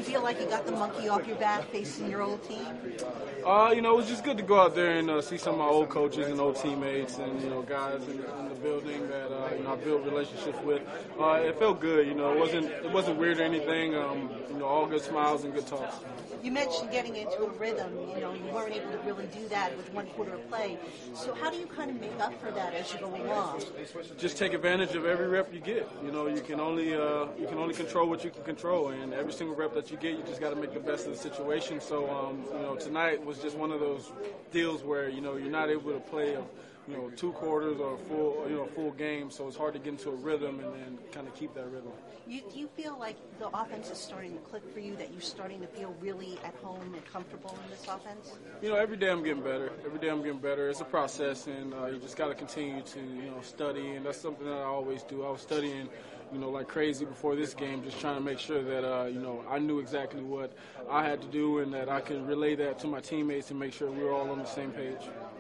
you feel like you got the monkey off your back facing your old team? It was just good to go out there and see some of my old coaches and old teammates and, guys in the building that, I built relationships with. It felt good, it wasn't weird or anything, all good smiles and good talks. You mentioned getting into a rhythm. You weren't able to really do that with one quarter of play. So how do you kind of make up for that as you go along? Just take advantage of every rep you get. You can only control what you can control, and every single rep that you get, you just got to make the best of the situation. So, tonight was just one of those deals where you're not able to play two quarters or a full game, so it's hard to get into a rhythm and then kind of keep that rhythm. Do you feel like the offense is starting to click for you, that you're starting to feel really at home and comfortable in this offense? Every day I'm getting better. Every day I'm getting better. It's a process, and you just got to continue to, study, and that's something that I always do. I was studying, like crazy before this game, just trying to make sure that, I knew exactly what I had to do and that I could relay that to my teammates and make sure we were all on the same page.